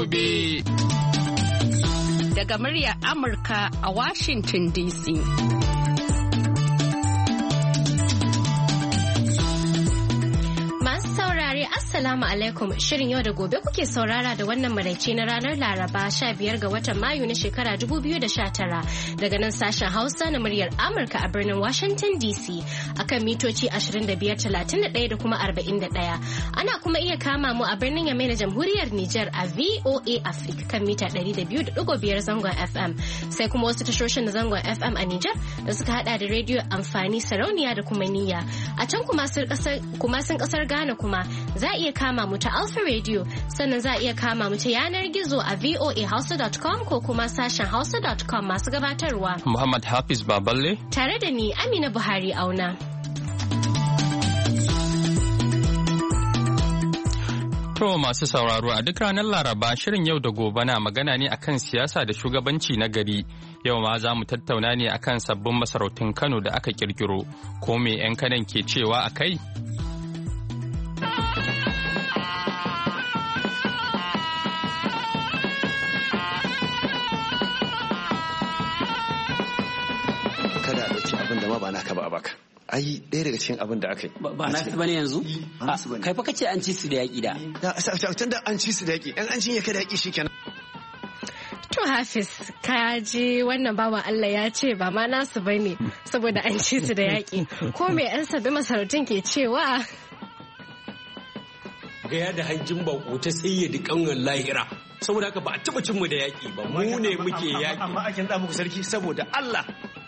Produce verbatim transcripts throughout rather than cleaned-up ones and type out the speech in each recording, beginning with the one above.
gobe. Daga muryar Amurka a Washington D C. Assalamu alaikum, shirin yau da gobe kuke saurara da wannan maraice na ranar Laraba sha biyar ga watan Mayu na shekara dubu biyu da sha tara daga nan sashen Hausa na muryar Amurka a birnin Washington D C akan mitoci ashirin da biyar, talatin da ɗaya da kuma arba'in da ɗaya. Ana kuma iya kama mu a birnin Yamai na Jamhuriyar Nijar a V O A Africa kan mita ɗari da biyu da ɗigo biyar zangon F M, sai kuma wasu tashoshin na zangon F M a Nijar da suka hada da rediyo amfani sarauniya da kuma niyya. A can kuma sun kasar Ghana kuma za a iya kama mu ta Alpha Radio, sannan za a iya kama mu ta yanar gizo a voa hausa dot com ko kuma sashen hausa dot com. Masu gabatarwa Muhammad Hafiz Baballe tare da ni Amina Buhari Auna. To masu sauraro, a duk ranar Laraba shirin yau da gobe na magana ne akan siyasa da shugabanci na gari. Yau ma za mu tattauna ne akan sabbin masarautun Kano da aka kirkiro. Ko me 'yan kanan ke cewa a kai? ba naka ba a baka. Ai ɗaya daga cikin abin da aka yi. Ba naka bane yanzu? Kai fa kace an ci su da yaƙi da. Tun da an ci su da yaƙi, ɗan an cinye ka da yaƙi shikenan. To Hafiz, ka ji wannan bawan Allah ya ce ba ma nasu bane saboda an ci su da yaƙi. Ko me 'yan sabbin masarautun ke cewa? Gaya da hanjin bako ta sayyadi ƙanwar lahira. Saboda haka ba a taɓa cin mu da yaƙi ba, mu ne muke yaƙi. Amma akin da muku sarki saboda Allah.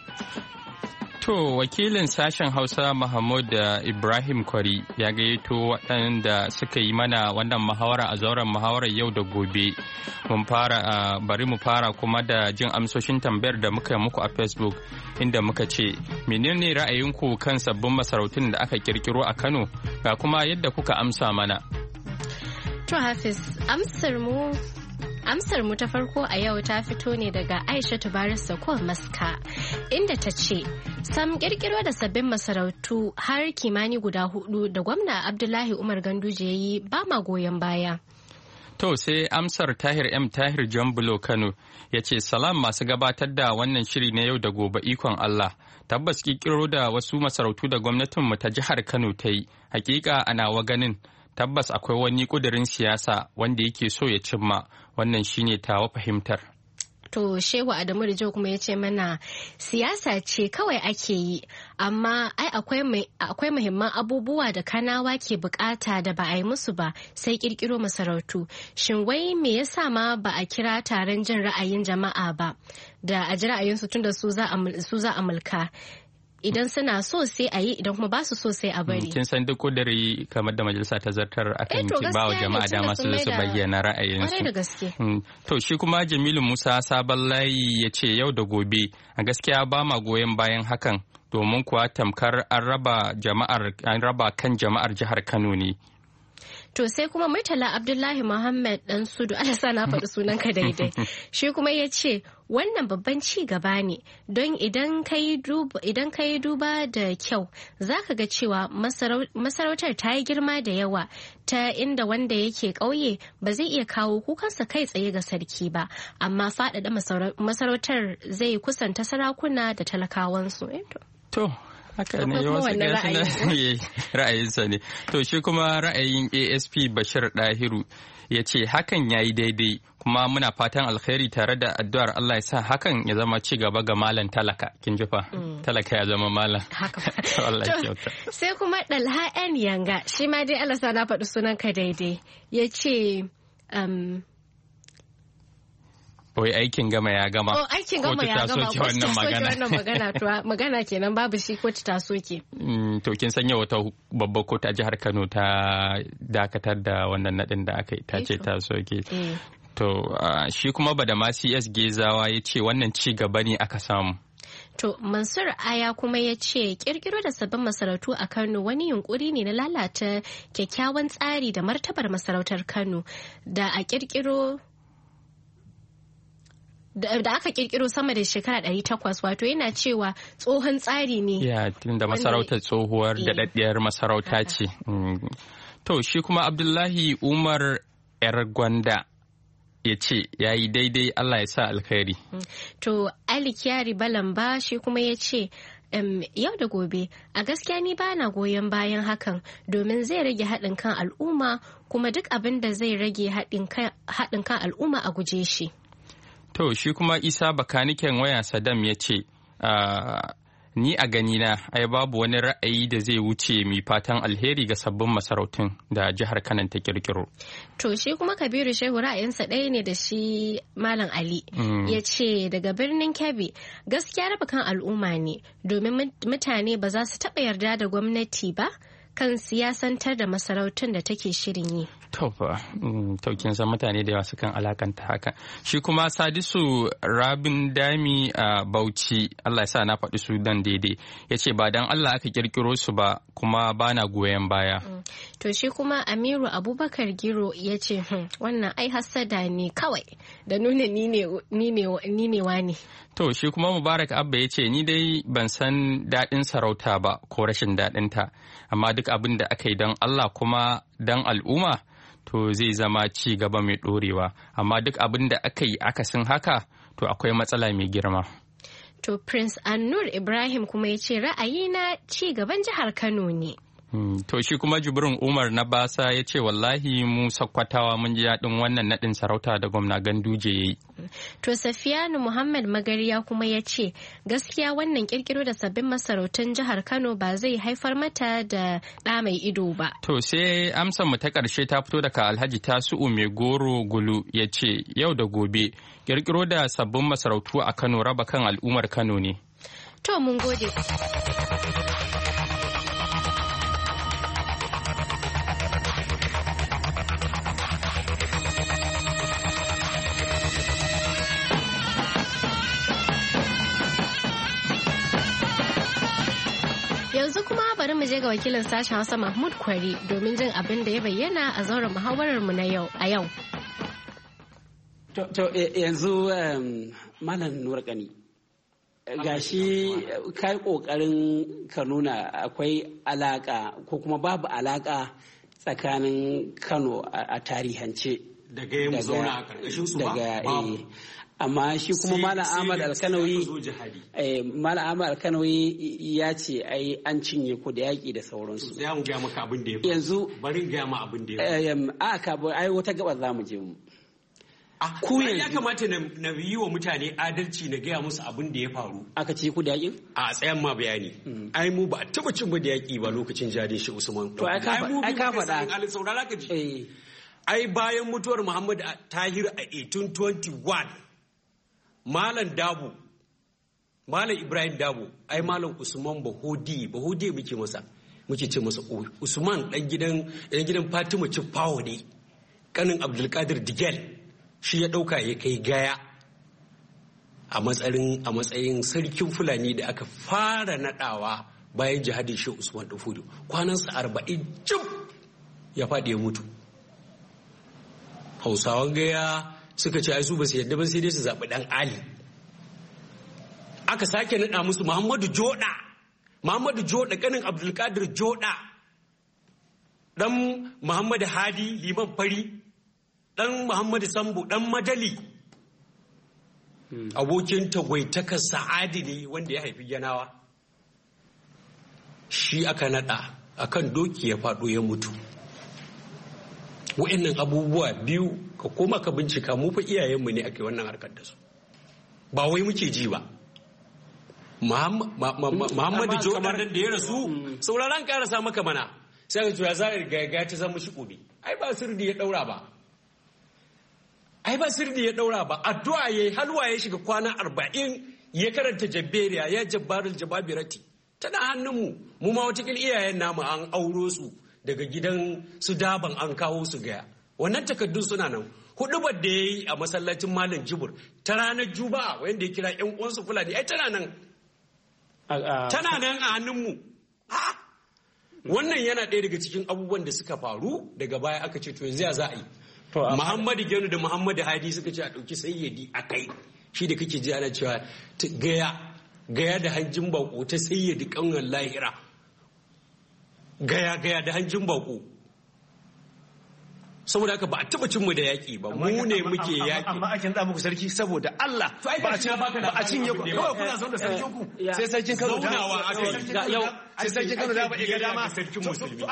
To wakilin sashen Hausa Mahmud Ibrahim Kwari ya gayyato waɗanda suka yi mana wannan muhawara a zauren muhawarar yau da gobe. Mun fara bari mu fara kuma da jin amsoshin tambayar da muka muku a Facebook, inda muka ce menene ra'ayinku kan sabbin masarautun da aka kirkiro a Kano, ga kuma yadda kuka amsa mana. To Hafiz, amsar mu Amsar mu ta farko a yau ta fito ne daga Aisha Tubaris Sakol Maska, inda ta ce sam kirkiro da sabbin masarautu har kimani guda hudu da gwamna Abdullahi Umar Ganduje ya yi ba ma goyon baya. To sai amsar Tahir M Tahir Jambulo Kano ya ce salam masu gabatar da wannan shiri na yau da gobe ikon Allah. Tabbas kirkiro da wasu masarautu da gwamnatinmu ta jihar Kano ta yi, hakika ana wa ganin tabbas akwai wani kudirin siyasa wanda yake so ya cimma, wannan shine tawa fahimtar. To Shehu Adamu Rijo kuma ya ce mana siyasa ce kawai ake yi, amma ai akwai muhimman abubuwa da Kanawa ke bukata da ba a yi musu ba sai kirkiro masarautu. Shin wai me yasa ma ba a kira taron jin ra'ayin jama'a ba da a ji ra'ayinsu tunda su za a mulka? Idan suna so sai a yi, idan kuma ba su so sai a bari. Kin san duk kudiri kamar da majalisa ta zartar akan ki ba wa jama'a dama su su bayyana ra'ayinsu. To shi kuma Jamilu Musa Sabon Layi ya ce yau da gobe a gaskiya ba ma goyon bayan hakan, domin kuwa tamkar an raba jama'ar an raba kan jama'ar jihar Kano ne. To sai kuma Murtala Abdullahi Muhammad dan Sudu, Allah sa na faɗi sunanka daidai. Shi kuma ya ce wannan babban ci gaba ne, don idan ka yi duba da kyau za ka ga cewa masarautar ta yi girma da yawa, ta inda wanda yake ƙauye ba zai iya kawo kukansa kai tsaye ga sarki ba, amma faɗaɗa masarautar zai kusanta sarakuna da talakawansu. To. Haka ne wasu ra'ayinsa ne. To shi kuma ra'ayin A S P Bashir Dahiru ya ce hakan ya yi daidai, kuma muna fatan alkhairi tare da addu'ar Allah ya sa hakan ya zama ci gaba ga malam talaka. Kin ji fa? Talaka ya zama malam. Allah ya kyauta. Sai kuma Dalha N Yanga, shi ma dai Allah sa na faɗi sunanka daidai. Ya ce Wai aikin gama ya gama. Oh, aikin gama ya gama. Kotu ta soke wannan magana. wannan magana to magana kenan babu shi, kotu ta soke. Mm, to kin sanya wata babbar kotu a jihar Kano ta dakatar da wannan nadin da aka yi, ta ce ta soke. To uh, shi kuma Badamasi S Gezawa ya ce wannan ci gaba ne aka samu. To Mansur Aya kuma ya ce kirkiro da sabbin masarautu a Kano wani yunkuri ne na lalata kyakkyawan tsari da martabar masarautar Kano da a kirkiro da aka kirkiro sama da shekara ɗari takwas, wato yana cewa tsohon tsari ne. Ya, da masarautar tsohuwar daɗaɗɗiyar masarauta ce. To shi kuma Abdullahi Umar yar Gwanda ya ce ya yi daidai, Allah ya sa alkhairi. To Ali Kyari Balamba shi kuma ya ce Um, yau da gobe a gaskiya ni ba na goyon bayan hakan domin zai rage haɗin kan al'umma kuma duk abin da zai rage haɗin kan al'umma a guje shi. To shi kuma Isa bakaniken waya Saddam ya ce uh, ni a ganina ai babu wani ra'ayi da zai wuce mai fatan alheri ga sabbin masarautun da jihar Kano ta kirkiro. To shi kuma Kabiru Shehu ra'ayinsa ɗaya ne da shi Malam Ali mm. ya ce daga birnin Kebbi gaskiya raba kan al'umma ne domin mutane ba za su taɓa yarda da gwamnati ba kan siyasantar da masarautun da take shirin yi. To fa, taukin san mutane da yawa sukan alakanta haka. Shi kuma Sadisu Rabin Dami a Bauchi, Allah ya sa na faɗi su dan daidai, ya ce ba dan Allah aka kirkiro su ba kuma ba na goyon baya. To shi kuma Amiru Abubakar Giro ya ce wannan ai hassada ne kawai da nuna ni ne wani. To shi kuma Mubarak Abba ya ce ni dai ban san daɗin sarauta ba ko rashin daɗinta, amma duk abin da aka yi don Allah kuma don al'umma to zai zama ci gaba mai ɗorewa, amma duk abin da aka yi akasin haka to akwai matsala mai girma. To Prince Annur Ibrahim kuma ya ce ra'ayina ci gaban jihar Kano ne. Hmm. To shi kuma Jibrin Umar na Basa ya ce wallahi mu Sakkwatawa mun ji daɗin wannan naɗin sarauta da gwamna Ganduje ya yi. To Safiyanu Muhammad Magariya kuma ya ce gaskiya wannan kirkiro da sabbin masarautun jihar Kano ba zai haifar mata da ɗa mai ido ba. To sai amsar mu ta ƙarshe ta fito daga Alhaji Tasu'u Mai Goro Gulu ya ce yau da gobe kirkiro da sabbin masarautu a Kano raba kan al'ummar Kano ne. To mun gode. Yanzu kuma bari mu je ga wakilin sashen Hausa Mahmud Kwari domin jin abin da ya bayyana a zauren muhawarar mu na yau a yau. To yanzu Malam Nurkani gashi kai kokarin ka nuna akwai alaka ko kuma babu alaka tsakanin Kano a tarihance daga yin zauna a karkashin su ba amma shi kuma Malam Ahmad Alkanawi Malam Ahmad Alkanawi ya ce ai an cinye ku da yaki da sauransu. Sai mu ga maka abin da ya faru. Yanzu bari ga ma abin da ya faru. A ka ai wata gaba za mu je mu. Ku ya kamata na yi wa mutane adalci na gaya musu abin da ya faru. Aka ce ku da yakin? A tsayan ma bayani. Ai mu ba a taba cin mu da yaki ba lokacin jadin shi Usman. To ai ka faɗa. Ai saurara ka ji. Ai bayan mutuwar Muhammad Tahir a eighteen twenty-one Malam Dabo, Malam Ibrahim Dabo, ai Malam Usman Bahodi, Bahodi muke masa, muke ce masa Usman ɗan gidan ɗan gidan Fatima Cipawo ne, kanin Abdulkadir Digel, shi ya ɗauka ya kai gaya a matsayin a matsayin sarkin Fulani da aka fara naɗawa bayan jihadin Shehu Usman Danfodio. Kwanansa arba'in cif ya faɗi ya mutu. Hausawan gaya suka ce ai su ba su yadda ba sai dai su zaɓi ɗan Ali. Aka sake naɗa musu Muhammadu Joda, Muhammadu Joda ƙanin Abdulkadir Joda, ɗan Muhammadu Hadi liman fari, ɗan Muhammadu Sambo, ɗan Madali. Abokin tagwaitakar Sa'adi ne wanda ya haifi Yanawa. Shi aka naɗa akan doki ya faɗo ya mutu. Wa'annan abubuwa biyu ka koma ka bincika mu fa iyayenmu ne ake wannan harkar da su ba wai muke ji ba. Muhammadu Jordan da ya rasu sauraron karasa maka mana sai ka tura zai ga ta zama shi gobe ai ba sirri ya daura ba ai ba sirri ya daura ba addu'a yayi halwa ya shiga kwana arba'in ya karanta jabberiya ya jabbarul jababirati tana hannunmu mu ma wata iyayen namu an auro su daga gidan su daban an kawo su gaya wannan takaddun suna nan hudubar da ya yi a masallacin Malam Jibur ta ranar Juma'a wanda ya kira yan uwansu Fulani ai tana nan tana nan a hannunmu. Wannan yana ɗaya daga cikin abubuwan da suka faru daga baya aka ce to yanzu ya za a yi. Muhammadu Genu da Muhammadu Hadi suka ce a ɗauki sayyadi a kai shi da kake ji ana cewa gaya gaya da hanjin bako ta sayyadi ƙaunar lahira gaya gaya da hanjin bako saboda haka ba a taba cin mu da yaki ba, mu ne muke yaki. Amma ake da muku sarki saboda Allah ba a cin ba a cinye ku kawai kuna zaune da sarkin ku sai sarkin Kano zaunawa aka yi yau sai sarkin Kano da ba ya dama sarkin musulmi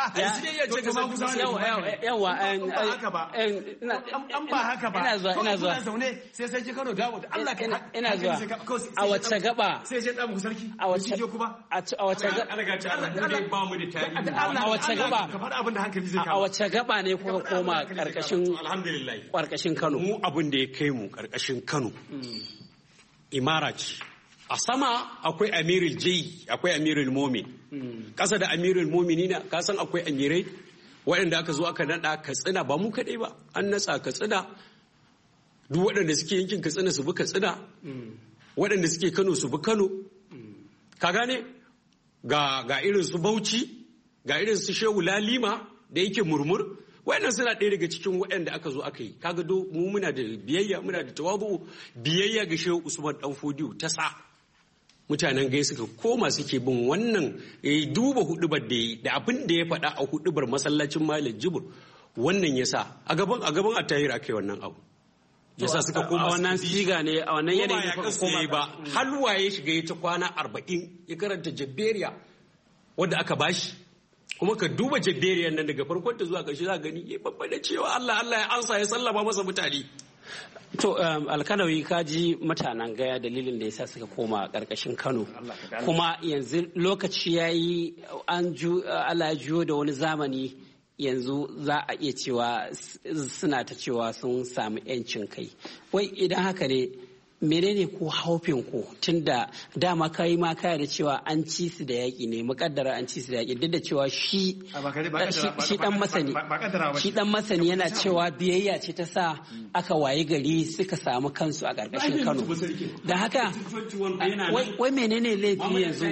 yawa an ba haka ba ina zuwa ina zuwa zaune sai sarkin Kano da Allah ka ina zuwa a wace gaba sai ya da muku sarki a wace ku ba a wace gaba ana ga ta Allah ba mu da tarihi a wace gaba ka faɗa abin da hankali zai a wace gaba ne kuka koma karkashin alhamdulillah karkashin Kano mu abin da ya kai mu karkashin Kano imara ce. A sama akwai amirul jayi akwai amirul momin, kasa da amirul mominina ka san akwai amirai waɗanda aka zo aka nada Katsina, ba mu kaɗai ba, an natsa Katsina, duk waɗanda suke yankin Katsina su bi Katsina, waɗanda suke Kano su bi Kano, ka gane ga ga irin su Bauchi, ga irin su Shehu Lalima da yake murmur, waɗannan suna ɗaya daga cikin waɗanda aka zo aka yi. Kaga do mu muna da biyayya, muna da tawabu, biyayya ga Shehu Usman Dan Fodiyo ta sa mutanen gai suka koma suke bin wannan ya duba hudubar da yi da abin da ya faɗa a hudubar masallacin Malam Jibir, wannan ya sa a gaban a gaban Attahir aka yi wannan abu ya sa suka koma a wannan siga ne a wannan yanayi da koma ba halwa ya shiga ya ta kwana arba'in ya karanta jabberiya wadda aka bashi, kuma ka duba jabberiyar nan daga farkon ta zuwa ƙarshe za ka gani ya babbada cewa Allah Allah ya ansa ya sallama masa mutane. To um, Alkanawi ka ji mutanen Gaya dalilin da yasa suka koma ƙarƙashin Kano, kuma yanzu lokaci ya yi an ju Allah ya juyo da wani zamani yanzu za a iya cewa suna ta cewa sun samu 'yancin kai. Wai idan haka ne menene ko haufin ku tunda dama kai ma kaya da cewa an ci su da yaƙi ne, muƙaddara an ci su da yaƙi, duk da cewa shi shi dan masani shi dan masani yana cewa biyayya ce ta sa aka wayi gari suka samu kansu a ƙarƙashin Kano. Da haka wai menene laifi yanzu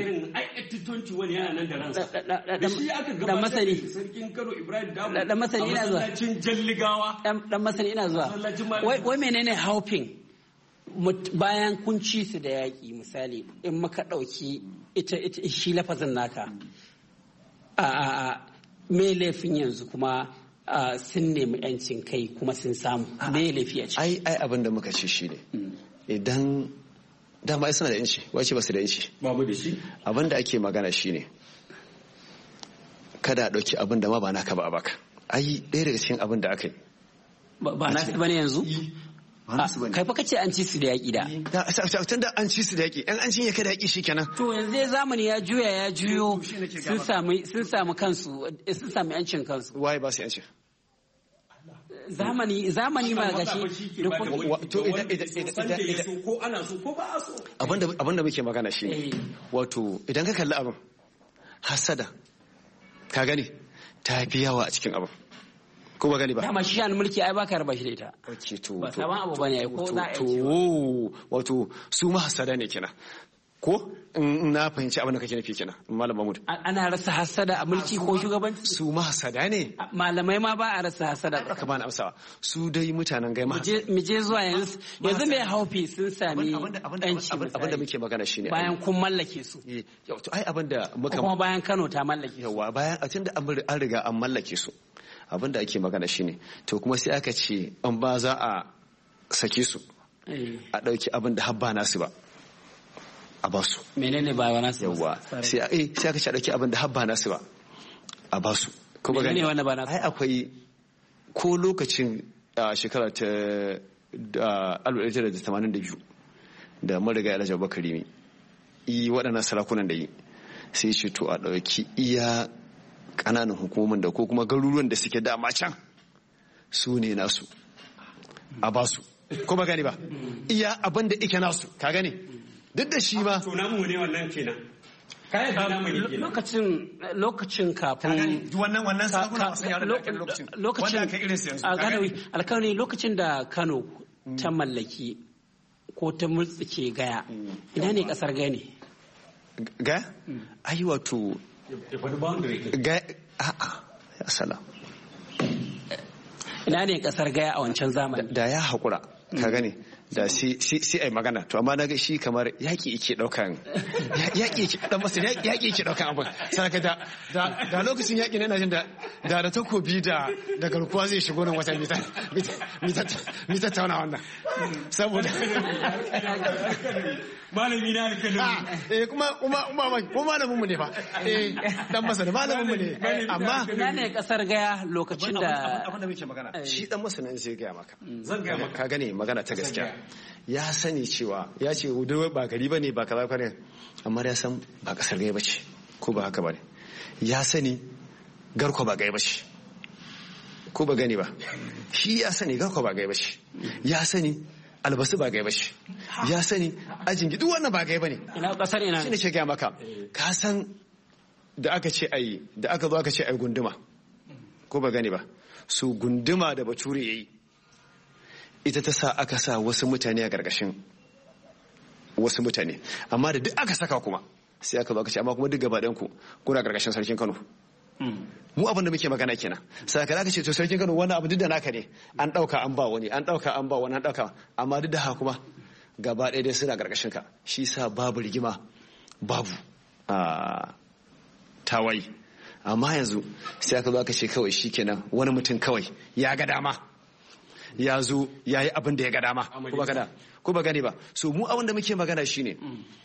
dan masani dan masani ina zuwa dan masani ina zuwa wai menene haufin bayan kun ci su da yaƙi, misali in maka ɗauki ita shi lafazin naka a me laifin yanzu kuma sun nemi yancin kai kuma sun samu me laifi a ciki? ai ai abin da muka ce shi ne idan dama ai suna da yanci, wace ba su da yanci? babu da shi. Abin da ake magana shi ne kada a ɗauki abin da ma ba naka ba a baka. Ai ɗaya daga cikin abin da aka yi ba na ba ne yanzu? Kai fa kace an ci su da yaƙi da. Tun da an ci su da yaƙi, an an cinye ka da yaƙi shikenan. To yanzu zamani ya juya ya juyo sun samu sun samu kansu sun samu yancin kansu. Waye ba su yanci? Zamani zamani ma gashi to idan idan idan ko ana so ko ba a so. Abinda abinda muke magana shine wato idan ka kalli abin hasada ka gani ta fi yawa a cikin abin. Ko ba gani ba? Dama shi an mulki ai baka raba shi da ita. Okay to. Ba saban abu bane ai ko za a yi. To wato su ma hasada ne kenan. Ko in na fahimci abin da kake nufi kenan Malam Mahmud. Ana rasa hasada a mulki ko shugabanci? Su ma hasada ne. Malamai ma ba a rasa hasada. Ka bani amsawa. Su dai mutanen gai ma. Mu je zuwa yanzu yanzu mai haufi sun sami yanci. Abin da muke magana shine. Bayan kun mallake su. To ai abin da muka. Kuma bayan Kano ta mallake. Yawa bayan a tunda an riga an mallake su. Abin da ake magana shine to kuma sai aka ce an ba za a sake su a ɗauki abin da habba nasu ba a ba su. Menene ba wa nasu? Yawwa sai sai aka ce a ɗauki abin da habba nasu ba a ba su. Kuma gani wanda ba nasu? Ai akwai ko lokacin shekara ta alif ɗari tara da tamanin da biyu da marigayi Alhaji Abubakar Rimi i waɗannan sarakunan da yi sai ce to a ɗauki iya ƙananan hukumomin da ko kuma garuruwan da suke dama can su ne nasu a ba su ko ba gani ba iya abin da ike nasu ka gani duk da shi ma to namu ne wannan kenan kayan da namu ne kenan lokacin lokacin kafin wannan wannan sakuna sun yaro da lokacin lokacin wanda kai irin su yanzu alkanawi alkanawi lokacin da Kano ta mallaki ko ta multsike Gaya ina ne kasar Gaya ne Gaya ai wato Gaya a'a ya salam ina ne kasar Gaya a wancan zamani da ya haƙura ka gani da sai ai magana to amma naga shi kamar yaki yake daukan yaki yake dan masa yaki yake daukan abin saka da da lokacin yaki ne na jin da da da takobi da da garkuwa zai shigo nan wata mita mita mita tauna wannan saboda malami na alƙalami eh kuma kuma kuma kuma malamin mu ne fa eh dan masa da malamin mu ne amma ina ne kasar gaya lokacin da abin da muke magana shi dan masa nan zai gaya maka zan gaya maka ka gane magana ta gaskiya ya sani cewa ya ce udo ba gari bane ba kaza bane amma ya san ba kasar gaya bace ko ba haka bane ya sani garko ba gaya bace ko ba gani ba shi ya sani garko ba gaya bace ya sani albasu ba gai ba shi ya sani ajin duk wannan ba gai ba ne ina kasar ina shi ne ce gaya maka ka san da aka ce ayi da aka zo aka ce ayi gunduma ko ba gani ba su gunduma da bature yayi ita ta sa aka sa wasu mutane a gargashin wasu mutane amma da duk aka saka kuma sai aka zo aka ce amma kuma duk gaba ɗayan ku kuna gargashin sarkin Kano mu abin da muke magana kenan sai ka ce to sarkin Kano wani abu duk da naka ne an dauka an ba wani an dauka an ba wani an dauka amma duk da haka kuma gaba ɗaya dai suna gargashin ka shi sa babu rigima babu a tawayi amma yanzu sai aka zo aka ce kawai shikenan wani mutum kawai ya ga dama ya zo ya yi abin da ya ga dama ko ba gada ko ba gani ba so mu abin da muke magana shine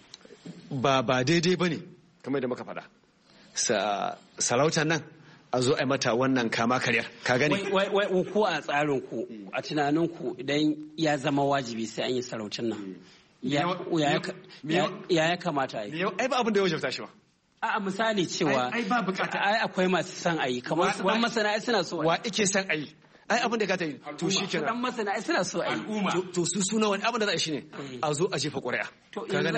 ba ba daidai bane kamar da muka faɗa sarautar nan a zo a mata wannan kama karyar ka gani wai ku a tsarin ku a tunanin ku idan ya zama wajibi sai an yi sarautar nan ya ya kamata a yi ai ba abin da ya wajabta shi ba a misali cewa ai ba bukata ai akwai masu son a yi kamar su masana suna so wa ike son a yi ai abin da ka ta yi to shi kenan dan masana suna so a yi to su suna wani abin da za a shi ne a zo a jefa ƙuri'a ka gani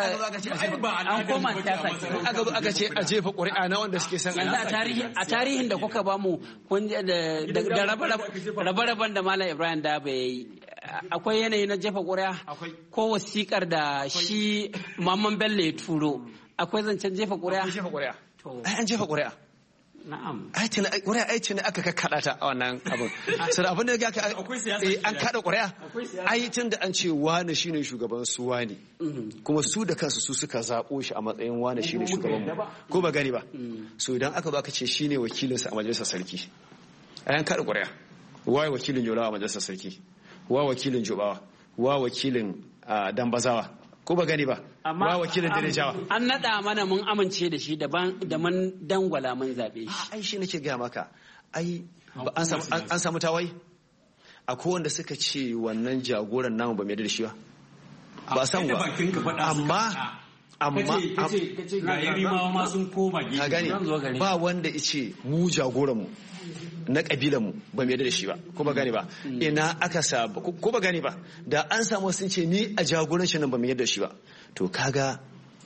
an koma siyasa aka zo aka ce a jefa ƙuri'a na wanda suke son yanzu a tarihi a tarihin da kuka ba mu kun da da rabe-raben da Malam Ibrahim Dabo yayi akwai yanayi na jefa ƙuri'a ko wasikar da shi Mamman Bello ya turo akwai zancen jefa ƙuri'a jefa ƙuri'a ai an jefa ƙuri'a na'am aitin ƙuri'a aitin ne aka kakkada ta a wannan abin sai abin da ga an kada ƙuri'a aitin da an ce wani shine shugaban su wani kuma su da kansu su suka zabo shi a matsayin wani shine shugaban mu ko ba gani ba so idan aka zo aka ce shine wakilinsa a majalisar sarki an kada ƙuri'a waye wakilin Yola a majalisar sarki wa wakilin Jobawa wa wakilin Dambazawa ko ba gani ba ba wakilin Darejawa an nada mana mun amince da shi daban da mun dangwala mun zabe shi ai shi nake ga maka ai an samu an samu tawayi akwai wanda suka ce wannan jagoran namu ba mai da shi ba ba san ba amma amma kace ga yarimawa ma sun koma ka gani ba wanda yace mu jagoran mu na kabilan mu ba mai da shi ba ko ba gani ba ina aka sa ko ba gani ba da an samu sun ce ni a jagorancin nan ba mai da shi ba to kaga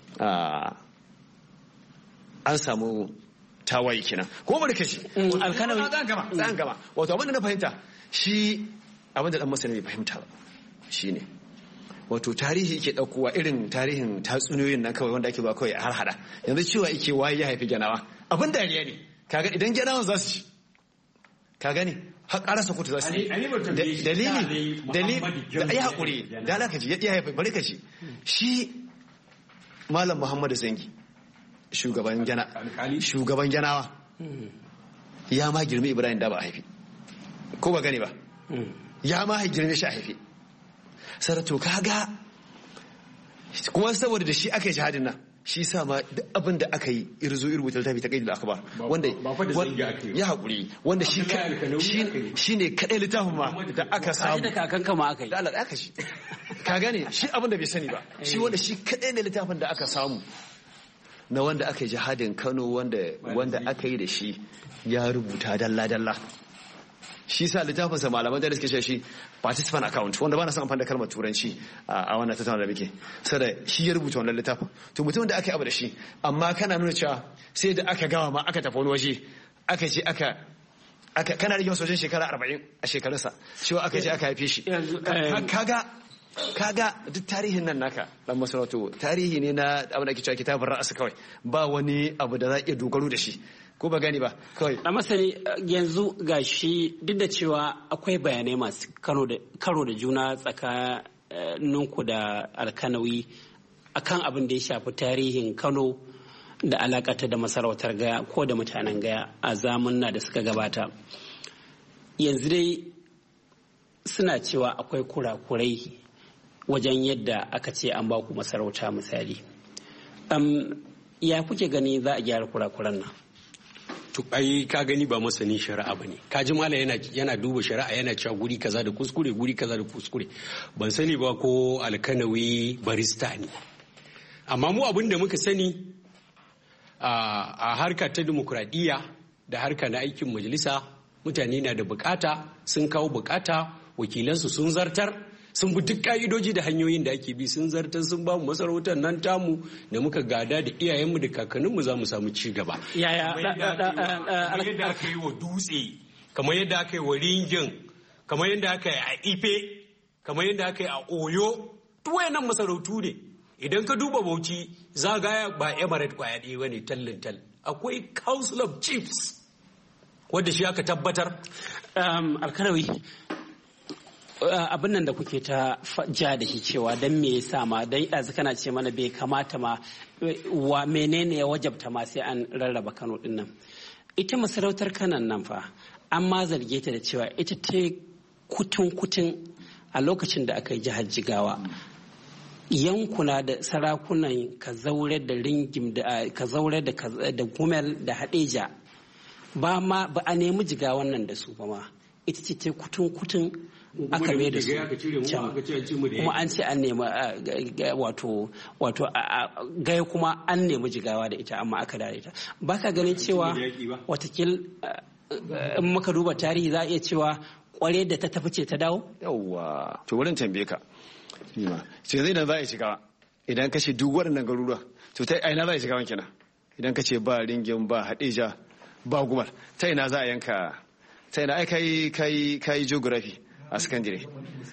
an samu tawaye kenan ko bari kashi alkanawi zan gama zan gama wato abin da na fahimta shi abin da dan masana bai fahimta ba shine wato tarihi yake daukowa irin tarihin tatsuniyoyin nan kawai wanda ake ba kawai har hada yanzu cewa yake waye ya haifi ganawa abin dariya ne kaga idan ganawan za su ci ka gani har karasa kutu za su yi dalili dalili da ya haƙuri da alaka ji ya haifi bari ka ci shi Malam Muhammadu Zangi shugaban gana shugaban ganawa ya ma girme Ibrahim Dabo a haifi ko ba gani ba ya ma girme shi a haifi sarato kaga kuma saboda da shi aka yi jihadin nan shi sa ma duk abin da aka yi irzo irbuta littafi ta kaidul akhbar wanda ya haƙuri wanda shi shi ne kadai littafin ma da aka samu da kakanka ma aka yi da Allah aka shi ka gane shi abin da bai sani ba shi wanda shi kadai ne littafin da aka samu na wanda aka yi jihadin Kano wanda wanda aka yi da shi ya rubuta dalla dalla shi sa littafin sa malaman da suke shi participant account wanda ba na son amfani da kalmar turanci a wannan tattauna da muke saboda shi ya rubuta wannan littafin to mutum da aka yi abu da shi amma kana nuna cewa sai da aka gawa ma aka tafi wani waje aka je aka aka kana rage wasu wajen shekara arba'in a shekarunsa cewa aka je aka haife shi kaga kaga duk tarihin nan naka dan masarautu tarihi ne na abin da ake cewa kitabun ra'asa kawai ba wani abu da za a iya dogaro da shi ko ba gani ba kawai a masani yanzu ga shi duk da cewa akwai bayanai masu karo da juna ninku da Alkanawi akan abin da ya shafi tarihin Kano da alakata da masarautar Gaya ko da mutanen Gaya a zamanna da suka gabata. Yanzu dai suna cewa akwai kurakurai wajen yadda aka ce an ba ku masarauta misali. Um, ya kuke gani za a gyara kurakuran nan? To ai ka gani ba masanin shari'a bane. Ka ji mala yana yana duba shari'a yana cewa guri kaza da kuskure guri kaza da kuskure. Ban sani ba ko Alkanawi barista ne. Amma mu abin da muka sani a harka ta demokradiyya da harka na aikin majalisa mutane na da bukata sun kawo bukata wakilansu sun zartar sun bi duk ka'idoji da hanyoyin da ake bi sun zartar sun ba mu masarautar nan tamu da muka gada da iyayenmu da kakanninmu za mu samu ci gaba. Yaya kamar yadda aka yi wa dutse kamar yadda aka yi wa ringin kamar yadda aka yi a ife kamar yadda aka yi a oyo duk wayannan masarautu ne. Idan ka duba Bauchi za ga ba emirate kwaya ɗaya bane tallin tal akwai council of chiefs wadda shi aka tabbatar. Alkanawi abin nan da kuke ta ja da shi cewa don me yasa ma don ɗazu kana ce mana bai kamata ma wa menene ya wajabta ma sai an rarraba Kano din nan. Ita masarautar Kanon nan fa an ma zarge ta da cewa ita ta kutun kutun a lokacin da aka yi jihar Jigawa. Yankuna da sarakunan Kazaure da Ringim da Kazaure da Gumel da Hadeja ba ma ba a nemi Jigawan nan da su ba ma ita ce ta kutun kutun aka mai da su can kuma an ce an nemi wato wato Gaya kuma an nemi Jigawa da ita amma aka dare ta ba ka ganin cewa watakil in muka duba tarihi za a iya cewa kware da ta tafi ce ta dawo. Yawwa to wurin tambaye ka sai zai nan za a shiga idan ka ce duk waɗannan garuruwa to ta ina za a shiga kenan idan ka ce ba Ringin ba Hadeja ba Gumar ta ina za a yanka ta ina ai kai kai kai geography a secondary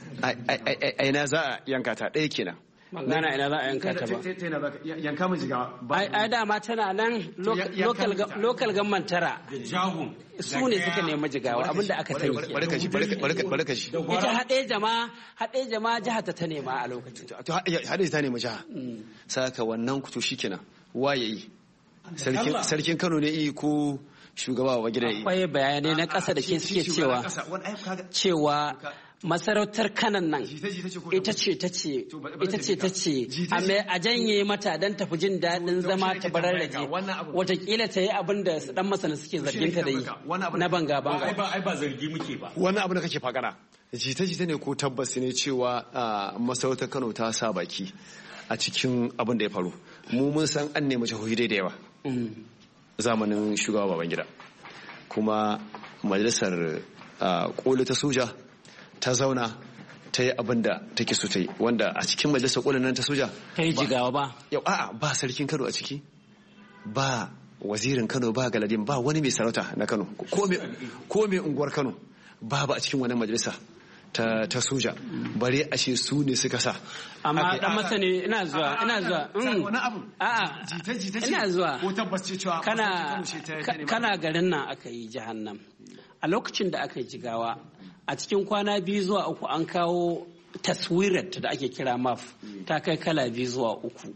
a ina za a yanka ta ɗaya kenan magana ina za a yanka ta ba yanka mu Jigawa ai dama tana nan local government tara su ne suka nemi Jigawa abinda aka sani barkashi barkashi ita Hadeja ma Hadeja ma jihar ta nema a lokacin to Hadeja ta nemi jiha saka wannan kuto shikenan waye yi sarkin Kano ne yi ko shugaba wa gidan yi akwai bayanai na ƙasa da ke suke cewa cewa masarautar Kanon nan ita ce ta ce ita ce ta ce a janye mata don tafi jin daɗin zama ta bararraje watakila ta yi abin da dan masana suke zargin ta da yi na banga banga ai ba zargi muke ba wannan abin da kake fagana jita jita ne ko tabbas ne cewa masarautar Kano ta sa baki a cikin abin da ya faru mu mun san an nemi jihohi da yawa zamanin shugaba Babangida kuma majalisar koli ta soja ta zauna ta yi abin da take so ta yi wanda a cikin majalisar kolin nan ta soja ta yi Jigawa ba yau a'a ba sarkin Kano a ciki ba wazirin Kano ba galadin ba wani mai sarauta na Kano ko mai unguwar Kano babu a cikin wannan majalisa ta ta soja bare ashe su ne suka sa amma dan masani ina zuwa ina zuwa wani abu a'a jita jita ina zuwa ko tabbas ce cewa kana kana garin nan aka yi jahannam a lokacin da aka yi Jigawa a cikin kwana biyu zuwa uku an kawo taswirar da ake kira maf ta kai kala biyu zuwa uku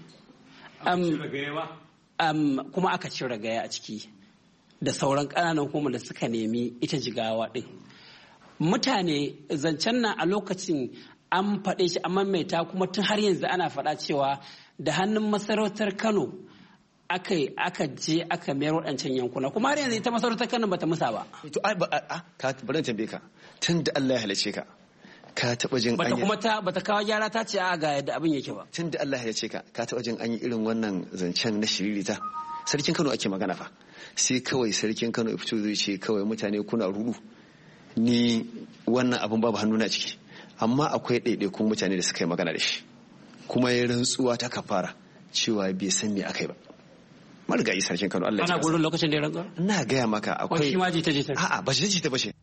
kuma aka cire Gaya a ciki da sauran ƙananan kuma da suka nemi ita Jigawa ɗin mutane zancen nan a lokacin an faɗe shi amma mai ta kuma tun har yanzu ana faɗa cewa da hannun masarautar Kano aka aka je aka mayar waɗancan yankuna kuma har yanzu ita masarautar Kano bata musa ba. To ai ba a ka bari tambaye ka tun da Allah ya halice ka ka taɓa jin bata kuma ta bata kawo gyara ta ce a ga yadda abin yake ba. Tun da Allah ya halice ka ka taɓa jin an yi irin wannan zancen na shiririta sarkin Kano ake magana fa sai kawai sarkin Kano ya fito zai ce kawai mutane kuna rudu ni wannan abin babu hannu na ciki amma akwai ɗaiɗaikun mutane da suka yi magana da shi kuma ya rantsuwa ta kafara cewa bai san me aka yi ba marigayi sarkin Kano Allah ya ana gurin lokacin da ya rantsuwa ina gaya maka akwai shi ma jita jita a'a ba jita jita ba ce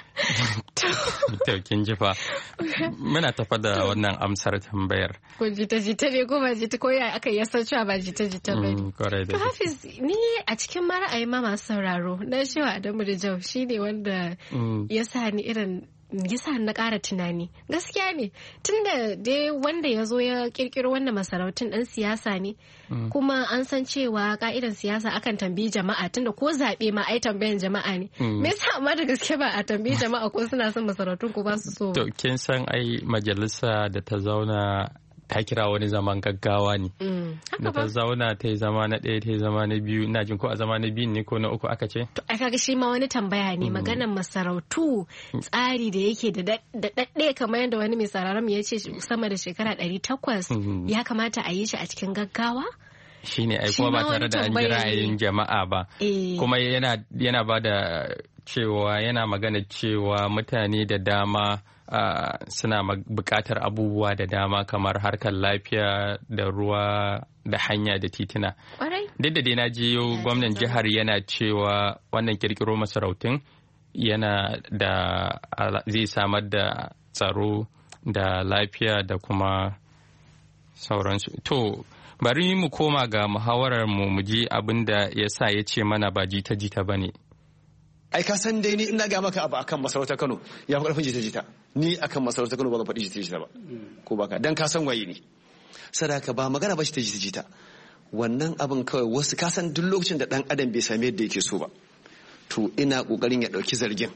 to kin ji fa muna tafa da wannan amsar tambayar ko jita jita ne ko ba jita ko ya aka yi san cewa ba jita jita ba ne to Hafiz ni a cikin ma ra'ayin ma masu sauraro na cewa Adamu da Jau shine wanda ya sa ni irin yasa na ƙara tunani gaskiya ne tunda dai wanda ya zo ya kirkiro wannan masarautun ɗan siyasa ne kuma an san cewa ka'idan siyasa akan tambayi jama'a tunda ko zaɓe ma ai tambayan jama'a ne me yasa amma da gaske ba a tambayi jama'a ko suna son masarautun ko ba su so to kin san ai majalisa da ta zauna ta kira wani zaman gaggawa ne da ta zauna ta yi zama na ɗaya ta yi zama na biyu ina jin ko a zama na biyu ne ko na uku aka ce to ai kaga shi ma wani tambaya ne maganar masarautu tsari da yake da daɗaɗɗe kamar yadda wani mai sararin ya ce sama da shekara ɗari takwas ya kamata a yi shi a cikin gaggawa shine ai kuma ba tare da an ji ra'ayin jama'a ba kuma yana yana ba da cewa yana magana cewa mutane da dama Uh, suna buƙatar abubuwa da dama kamar harkar lafiya da ruwa da hanya da titina. Duk da dai na ji gwamnan jihar yana cewa wannan kirkiro masarautun yana da zai samar da tsaro da lafiya da kuma sauransu. To, bari mu koma ga muhawarar mu mu ji abin da ya sa ya ce mana ba jita-jita ba ne. ai ka san dai ni ina ga maka abu akan masarautar Kano ya fi karfin jita-jita ni akan masarautar Kano ba ga faɗi jita-jita ba ko baka dan ka san waye ne sadaka ba magana ba shi ta jita-jita wannan abin kawai wasu ka san duk lokacin da dan adam bai same yadda yake so ba to ina kokarin ya dauki zargin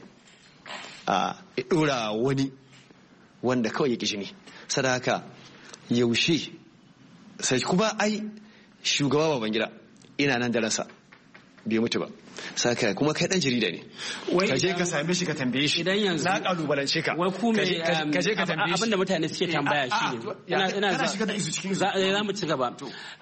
a dora wani wanda kawai ya kishi ne sadaka yaushe sai kuma ai shugaba Babangida ina nan da ransa bai mutu ba saka kuma kai dan jarida ne ka je ka same shi ka tambaye shi idan yanzu na kalubalance ka wai ku me ka je ka tambaye shi abinda mutane suke tambaya shine ina ina za mu ci gaba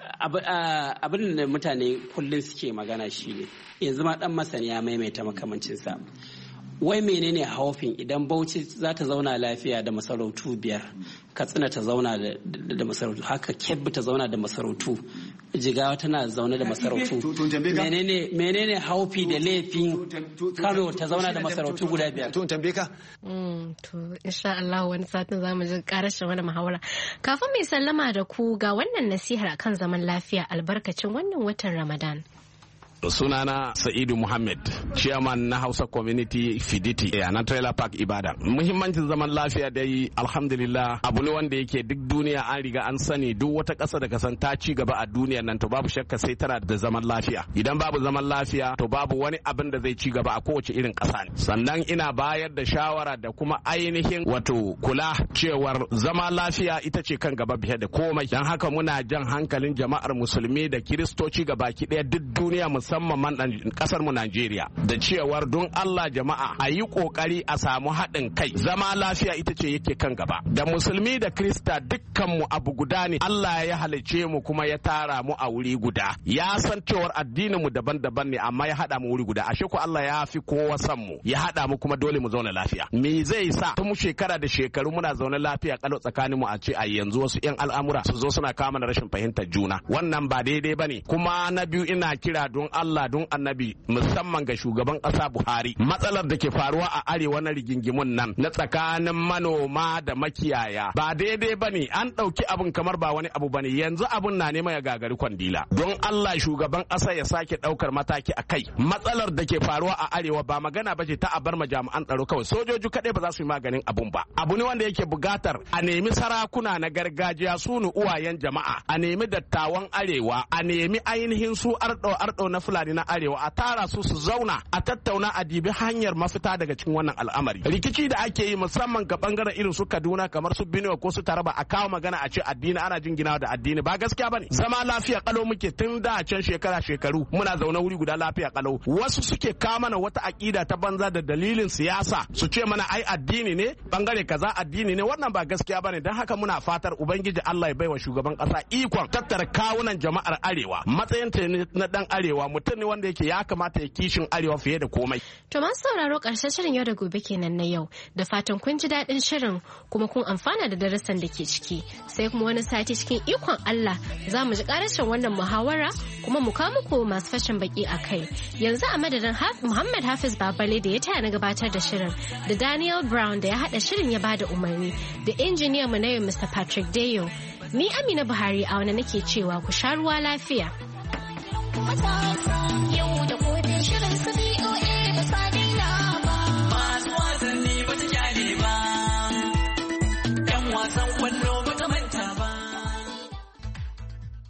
abin da mutane kullun suke magana shine yanzu ma dan masani ya maimaita makamancin sa wai menene haufin idan Bauchi za ta zauna lafiya da masarautu biyar Katsina ta zauna da masarautu haka Kebbi ta zauna da masarautu Jigawa tana zaune da masarautu menene menene haufi da laifin Kano ta zauna da masarautu guda biyar to tambaye ka to insha Allah wani satin zamu ji karashin wani muhawara kafin mai sallama da ku ga wannan nasihar akan zaman lafiya albarkacin wannan watan Ramadan. Sunana Sa'idu Muhammad, chairman na Hausa Community Fiditi a nan Trailer Park Ibadan. Muhimmancin zaman lafiya dai alhamdulillah abu ne wanda yake duk duniya an riga an sani duk wata ƙasa da kasan ta ci gaba a duniyar nan to babu shakka sai tana da zaman lafiya. Idan babu zaman lafiya to babu wani abin da zai ci gaba a kowace irin ƙasa ne. Sannan ina bayar da shawara da kuma ainihin wato kula cewar zama lafiya ita ce kan gaba biye da komai. Don haka muna jan hankalin jama'ar musulmi da kiristoci gabaki ɗaya duk duniya musamman kasar mu Najeriya da cewar don Allah jama'a a yi kokari a samu haɗin kai zama lafiya ita ce yake kan gaba da musulmi da krista dukkan mu abu guda ne Allah ya halice mu kuma ya tara mu a wuri guda ya san cewar addinin mu daban-daban ne amma ya haɗa mu wuri guda ashe ko Allah ya fi kowa san mu ya haɗa mu kuma dole mu zauna lafiya me zai sa tun shekara da shekaru muna zaune lafiya kalau tsakanin mu a ce a yanzu wasu yan al'amura su zo suna kama na rashin fahimtar juna wannan ba daidai bane kuma na biyu ina kira don Allah don annabi musamman ga shugaban ƙasa Buhari matsalar da ke faruwa a arewa na rigingimun nan na tsakanin manoma da makiyaya ba daidai bane an ɗauki abin kamar ba wani abu bane yanzu abun na nema ya gagari kwandila don Allah shugaban ƙasa ya sake ɗaukar mataki a kai matsalar da ke faruwa a arewa ba magana bace ta a bar ma jami'an tsaro kawai sojoji kaɗai ba za su yi maganin abun ba abu ne wanda yake buƙatar a nemi sarakuna na gargajiya su ne uwayen jama'a a nemi dattawan arewa a nemi ainihin su arɗo arɗo na Fulani na arewa a tara su su zauna a tattauna a dibi hanyar mafita daga cikin wannan al'amari rikici da ake yi musamman ga bangaren irin su Kaduna kamar su Benue ko su Taraba a kawo magana a ce addini ana jinginawa da addini ba gaskiya bane zama lafiya kalau muke tun da can shekara shekaru muna zaune wuri guda lafiya kalau wasu suke kawo mana wata akida ta banza da dalilin siyasa su ce mana ai addini ne bangare kaza addini ne wannan ba gaskiya bane dan haka muna fatar ubangiji Allah ya baiwa shugaban kasa ikon tattara kawunan jama'ar arewa matsayin ta na dan arewa mutum ne wanda yake ya kamata ya kishin arewa fiye da komai. To masu sauraro ƙarshen shirin yau da gobe kenan na yau da fatan kun ji daɗin shirin kuma kun amfana da darasan da ke ciki sai kuma wani sati cikin ikon Allah za mu ji ƙarashin wannan muhawara kuma mu kawo muku masu fashin baki a kai. Yanzu a madadin Muhammad Hafiz Babale da ya taya na gabatar da shirin da Daniel Brown da ya haɗa shirin ya bada umarni da injiniyan mu na yau Mister Patrick Deyo. Ni Amina Buhari a wani nake cewa ku sha ruwa lafiya. Yau da gobe shirin su B O A da